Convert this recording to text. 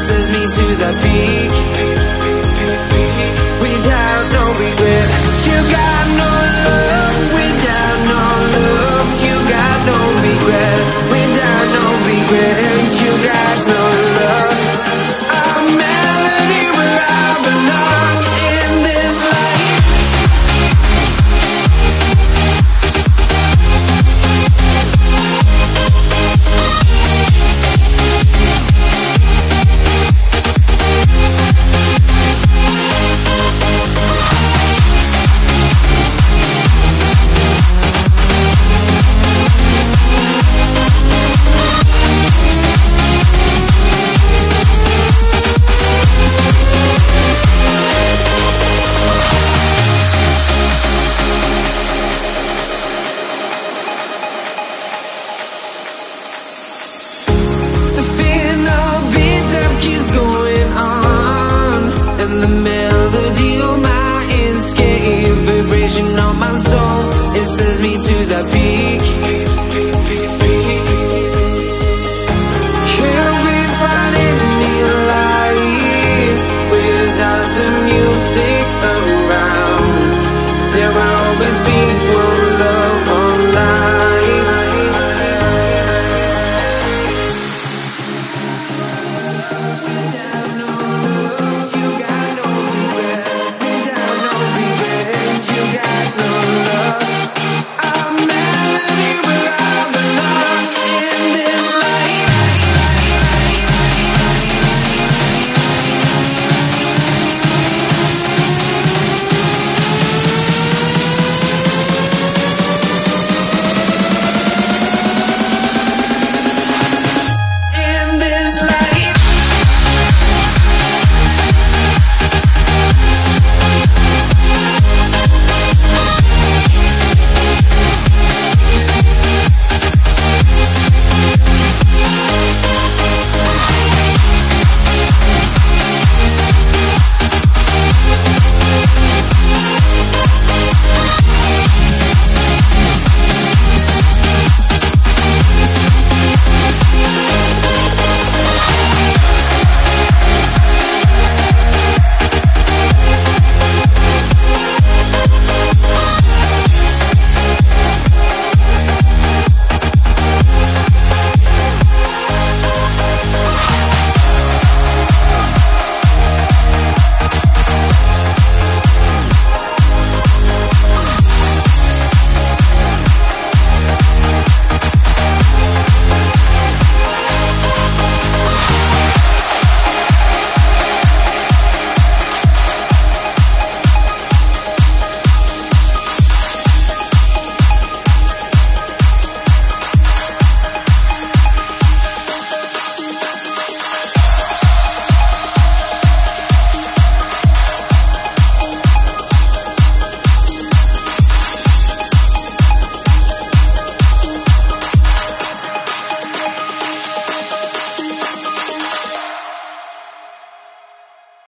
sends me to the peak without no regret. You got no love without no love. You got no regret without no regret. You got no love. A melody where I belong in this life. On my soul, it sends me to the peak. Can we find any light without the music?